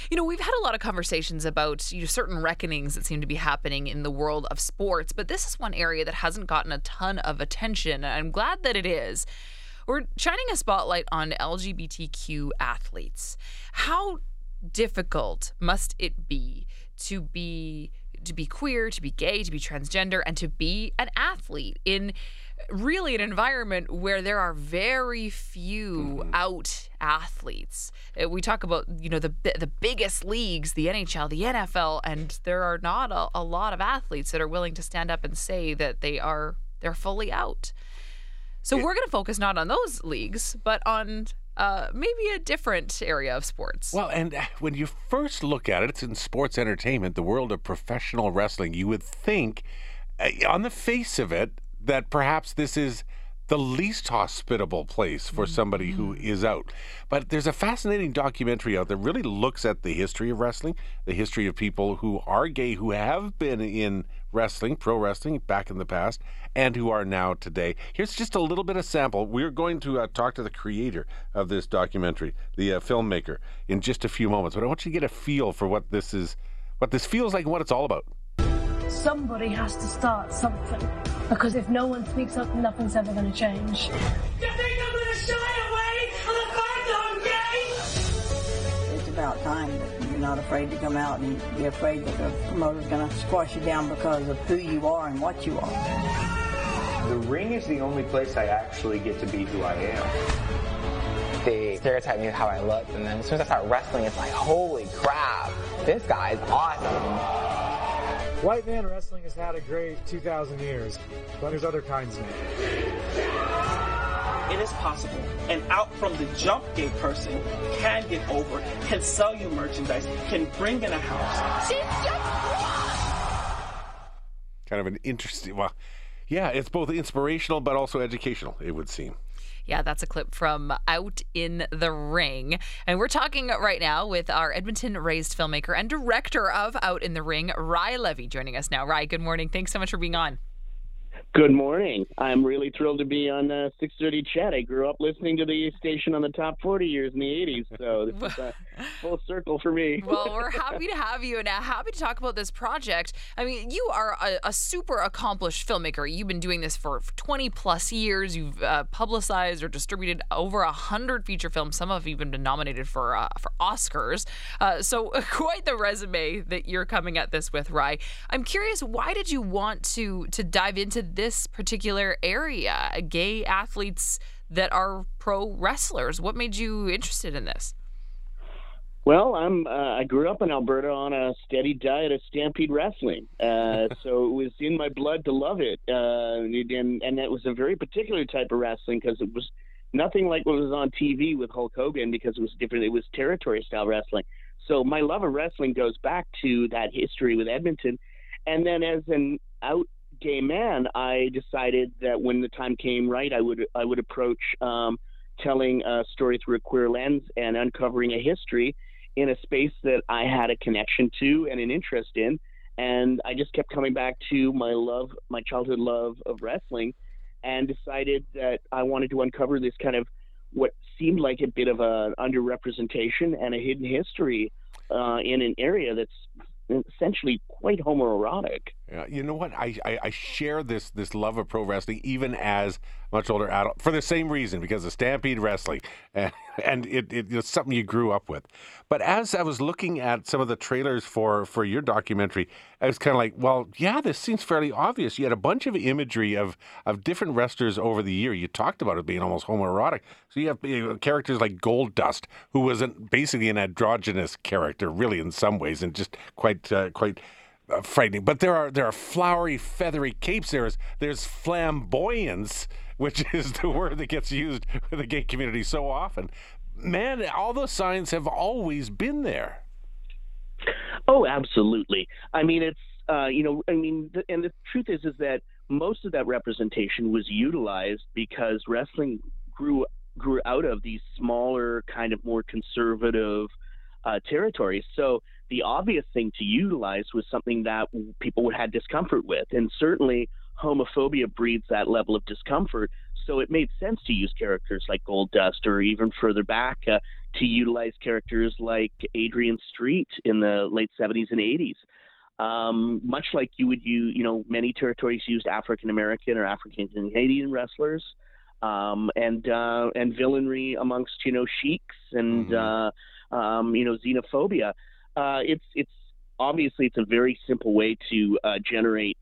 We've had a lot of conversations about certain reckonings that seem to be happening in the world of sports, but this is one area that hasn't gotten a ton of attention, and I'm glad that it is. We're shining a spotlight on LGBTQ athletes. How difficult must it be to be queer, to be gay, to be transgender, and to be an athlete in really an environment where there are very few out athletes? We talk about, the biggest leagues, the NHL, the NFL, and there are not a lot of athletes that are willing to stand up and say that they're fully out. So we're going to focus not on those leagues, but on maybe a different area of sports. Well, and when you first look at it, it's in sports entertainment, the world of professional wrestling. You would think, on the face of it, that perhaps this is the least hospitable place for somebody who is out. But there's a fascinating documentary out that really looks at the history of wrestling, the history of people who are gay, who have been in wrestling, pro wrestling, back in the past, and who are now today. Here's just a little bit of sample. We're going to talk to the creator of this documentary, the filmmaker, in just a few moments. But I want you to get a feel for what this feels like and what it's all about. Somebody has to start something, because if no one speaks up, nothing's ever going to change. You think I'm going to shy away from the fact that I'm gay? It's about time that you're not afraid to come out and be afraid that the promoter's going to squash you down because of who you are and what you are. The ring is the only place I actually get to be who I am. They stereotype me with how I look, and then as soon as I start wrestling, it's like, holy crap, this guy's awesome. White man wrestling has had a great 2,000 years, but there's other kinds now. It is possible. An out from the jump gay person can get over, can sell you merchandise, can bring in a house. She's just Kind of an interesting, well, yeah, it's both inspirational but also educational, it would seem. Yeah, that's a clip from Out in the Ring. And we're talking right now with our Edmonton-raised filmmaker and director of Out in the Ring, Rye Levy, joining us now. Rye, good morning. Thanks so much for being on. Good morning. I'm really thrilled to be on 630 Chat. I grew up listening to the station on the top 40 years in the 80s, so this is a full circle for me. Well, we're happy to have you and happy to talk about this project. I mean, you are a super accomplished filmmaker. You've been doing this for 20 plus years. You've publicized or distributed over 100 feature films. Some have even been nominated for Oscars. So quite the resume that you're coming at this with, Rye. I'm curious, why did you want to dive into this particular area, gay athletes that are pro wrestlers? What made you interested in this? Well, I grew up in Alberta on a steady diet of Stampede Wrestling, so it was in my blood to love it, and it was a very particular type of wrestling because it was nothing like what was on TV with Hulk Hogan, because it was different. It was territory style wrestling. So my love of wrestling goes back to that history with Edmonton, and then as an out gay man, I decided that when the time came right, I would approach telling a story through a queer lens and uncovering a history in a space that I had a connection to and an interest in. And I just kept coming back to my childhood love of wrestling, and decided that I wanted to uncover this kind of what seemed like a bit of an underrepresentation and a hidden history in an area that's essentially quite homoerotic. Yeah, you know what? I share this love of pro wrestling even as a much older adult for the same reason, because of Stampede Wrestling, and it's something you grew up with. But as I was looking at some of the trailers for your documentary, I was kind of like, well, yeah, this seems fairly obvious. You had a bunch of imagery of different wrestlers over the year. You talked about it being almost homoerotic. So you have characters like Goldust, who was basically an androgynous character, really in some ways, and just quite frightening. But there are flowery, feathery capes. There's flamboyance, which is the word that gets used with the gay community so often. Man, all those signs have always been there. Oh, absolutely. I mean, it's and the truth is that most of that representation was utilized because wrestling grew out of these smaller, kind of more conservative territories. So the obvious thing to utilize was something that people had discomfort with, and certainly homophobia breeds that level of discomfort. so it made sense to use characters like Goldust, or even further back to utilize characters like Adrian Street in the late 70s and 80s. Much like you would use, many territories used African American or African Canadian wrestlers, and villainry amongst sheiks and xenophobia. It's obviously it's a very simple way to generate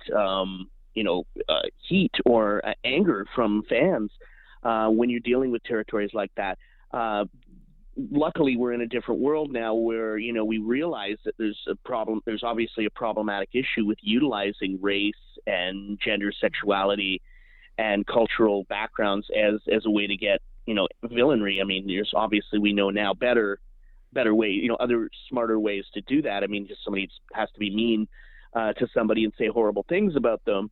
heat or anger from fans when you're dealing with territories like that. Luckily, we're in a different world now where, we realize that there's a problem. There's obviously a problematic issue with utilizing race and gender, sexuality, and cultural backgrounds as a way to get, villainry. I mean, there's obviously, we know now better way, other smarter ways to do that. I mean, just somebody has to be mean to somebody and say horrible things about them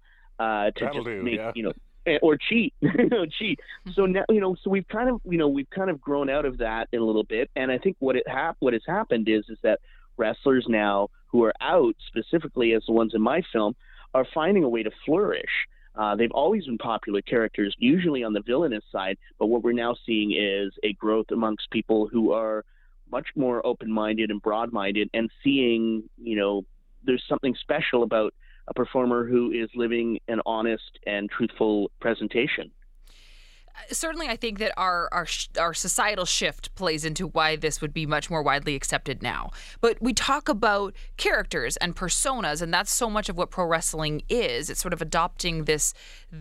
or cheat, cheat. So now, so we've kind of grown out of that in a little bit. And I think what has happened is that wrestlers now who are out, specifically as the ones in my film, are finding a way to flourish. They've always been popular characters, usually on the villainous side. But what we're now seeing is a growth amongst people who are much more open-minded and broad-minded, and seeing, there's something special about a performer who is living an honest and truthful presentation. Certainly, I think that our societal shift plays into why this would be much more widely accepted now. But we talk about characters and personas, and that's so much of what pro wrestling is. It's sort of adopting this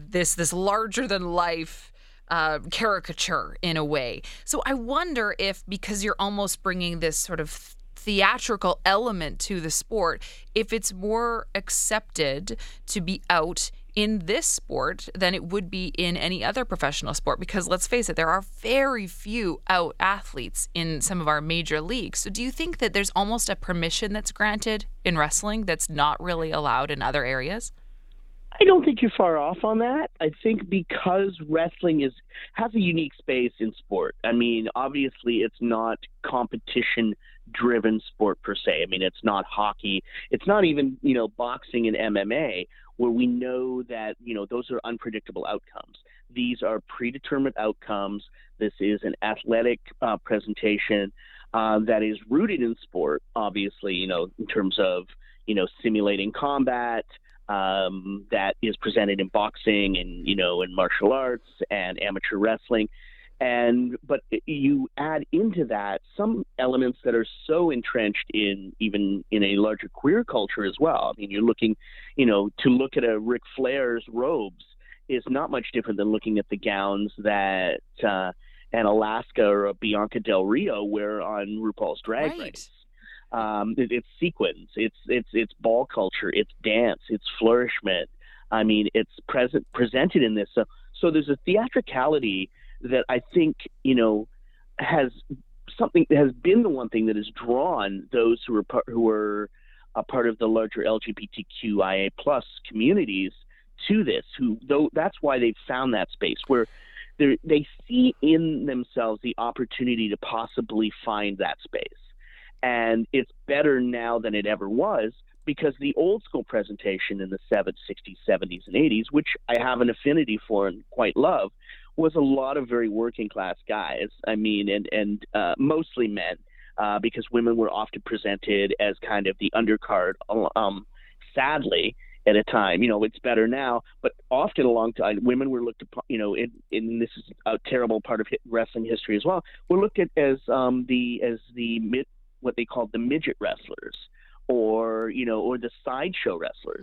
larger than life caricature in a way. So I wonder if, because you're almost bringing this sort of theatrical element to the sport, if it's more accepted to be out in this sport than it would be in any other professional sport. Because let's face it, there are very few out athletes in some of our major leagues. So do you think that there's almost a permission that's granted in wrestling that's not really allowed in other areas? I don't think you're far off on that. I think because wrestling has a unique space in sport. I mean, obviously it's not competition-driven sport per se. I mean, it's not hockey. It's not even, boxing and MMA, where we know that, those are unpredictable outcomes. These are predetermined outcomes. This is an athletic presentation that is rooted in sport, obviously, in terms of, simulating combat, that is presented in boxing and, in martial arts and amateur wrestling. But you add into that some elements that are so entrenched in even in a larger queer culture as well. I mean, you're looking, to look at a Ric Flair's robes is not much different than looking at the gowns that an Alaska or a Bianca Del Rio wear on RuPaul's Drag Race. It's sequins, it's ball culture, it's dance, it's flourishment. I mean, it's presented in this. So there's a theatricality that I think, has been the one thing that has drawn those who are a part of the larger LGBTQIA plus communities to this, that's why they've found that space where they see in themselves the opportunity to possibly find that space. And it's better now than it ever was, because the old school presentation in the 60s, 70s, and 80s, which I have an affinity for and quite love, was a lot of very working class guys. I mean, and mostly men, because women were often presented as kind of the undercard, sadly, at a time. It's better now, but often a long time, women were looked upon, in this is a terrible part of wrestling history as well, were looked at as what they called the midget wrestlers, or the sideshow wrestlers.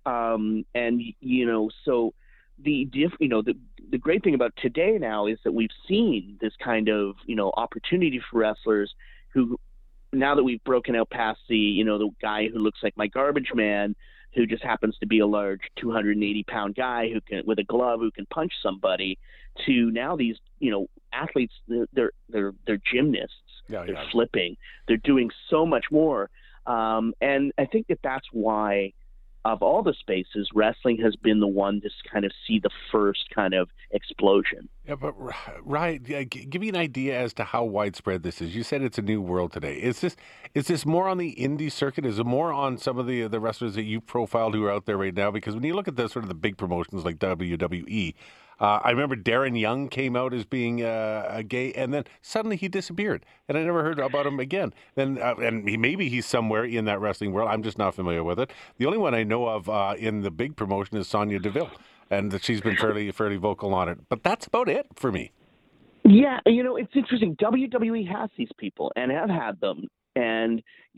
So the great thing about today now is that we've seen this kind of, opportunity for wrestlers who, now that we've broken out past the guy who looks like my garbage man, who just happens to be a large 280-pound guy with a glove who can punch somebody, to now these, athletes, they're gymnasts. They're flipping. They're doing so much more. And I think that's why, of all the spaces, wrestling has been the one to kind of see the first kind of explosion. Yeah, but right, give me an idea as to how widespread this is. You said it's a new world today. Is this more on the indie circuit? Is it more on some of the wrestlers that you've profiled who are out there right now? Because when you look at the sort of the big promotions like WWE, I remember Darren Young came out as being gay, and then suddenly he disappeared, and I never heard about him again. Then, and maybe he's somewhere in that wrestling world. I'm just not familiar with it. The only one I know of in the big promotion is Sonya Deville, and she's been fairly vocal on it. But that's about it for me. Yeah, it's interesting. WWE has these people and have had them. And,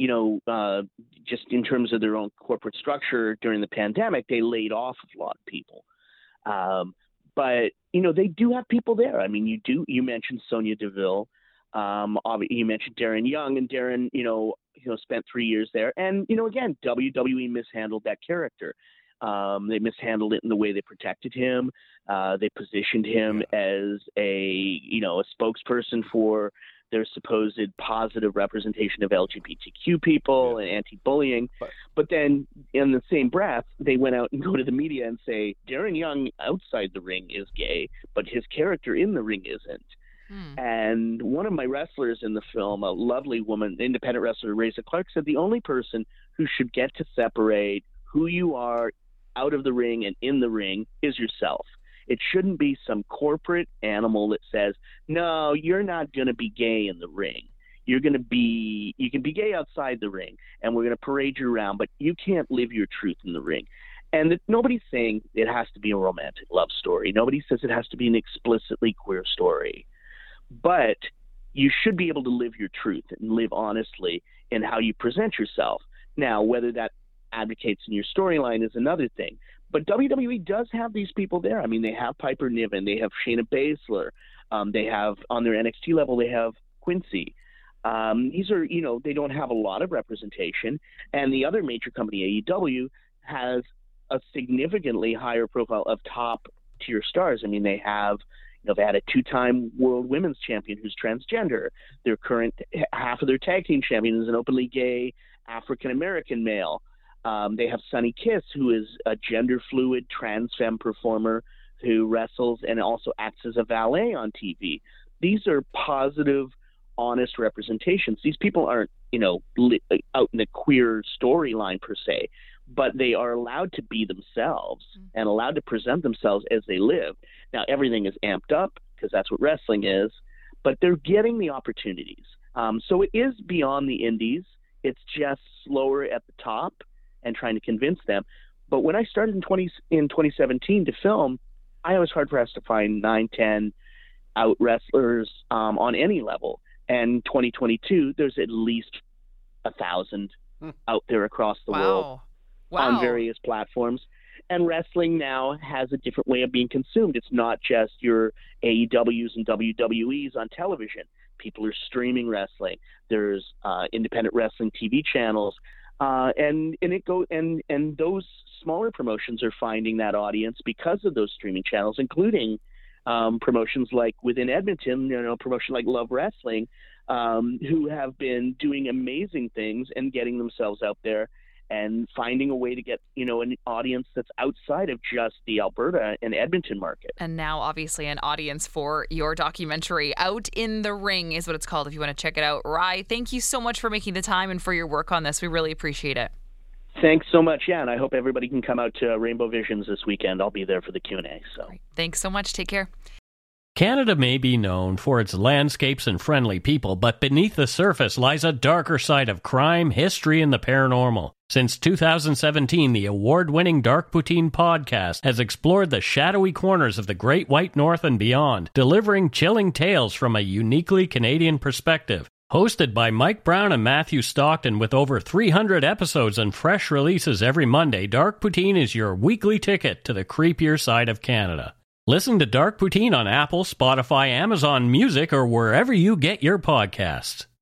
just in terms of their own corporate structure during the pandemic, they laid off a lot of people. But, they do have people there. I mean, you mentioned Sonya Deville. You mentioned Darren Young, and Darren, spent 3 years there. And, again, WWE mishandled that character. They mishandled it in the way they protected him. They positioned him as a spokesperson for their supposed positive representation of LGBTQ people and anti-bullying. But then in the same breath, they went out and go to the media and say, Darren Young outside the ring is gay, but his character in the ring isn't. And one of my wrestlers in the film, a lovely woman, independent wrestler, Reza Clark, said the only person who should get to separate who you are out of the ring and in the ring is yourself. It shouldn't be some corporate animal that says, no, you're not going to be gay in the ring. You can be gay outside the ring, and we're going to parade you around, but you can't live your truth in the ring. And nobody's saying it has to be a romantic love story. Nobody says it has to be an explicitly queer story. But you should be able to live your truth and live honestly in how you present yourself. Now, whether that advocates in your storyline is another thing. But WWE does have these people there. I mean, they have Piper Niven, they have Shayna Baszler, they have on their NXT level, they have Quincy. These are, they don't have a lot of representation. And the other major company, AEW, has a significantly higher profile of top tier stars. I mean, they have, they had a 2-time world women's champion who's transgender. Their current half of their tag team champion is an openly gay African-American male. They have Sonny Kiss, who is a gender-fluid trans femme performer who wrestles and also acts as a valet on TV. These are positive, honest representations. These people aren't, out in a queer storyline per se, but they are allowed to be themselves and allowed to present themselves as they live. Now, everything is amped up because that's what wrestling is, but they're getting the opportunities. So it is beyond the indies. It's just slower at the top and trying to convince them. But when I started in 2017 to film, I was hard-pressed to find 9-10 out wrestlers on any level. And 2022, there's at least 1,000 out there across the world on various platforms. And wrestling now has a different way of being consumed. It's not just your AEWs and WWEs on television. People are streaming wrestling. There's independent wrestling TV channels. And those smaller promotions are finding that audience because of those streaming channels, including promotions like within Edmonton, a promotion like Love Wrestling, who have been doing amazing things and getting themselves out there and finding a way to get, an audience that's outside of just the Alberta and Edmonton market. And now, obviously, an audience for your documentary, Out in the Ring is what it's called if you want to check it out. Rye, thank you so much for making the time and for your work on this. We really appreciate it. Thanks so much, and I hope everybody can come out to Rainbow Visions this weekend. I'll be there for the Q&A. So, thanks so much. Take care. Canada may be known for its landscapes and friendly people, but beneath the surface lies a darker side of crime, history, and the paranormal. Since 2017, the award-winning Dark Poutine podcast has explored the shadowy corners of the Great White North and beyond, delivering chilling tales from a uniquely Canadian perspective. Hosted by Mike Brown and Matthew Stockton with over 300 episodes and fresh releases every Monday, Dark Poutine is your weekly ticket to the creepier side of Canada. Listen to Dark Poutine on Apple, Spotify, Amazon Music, or wherever you get your podcasts.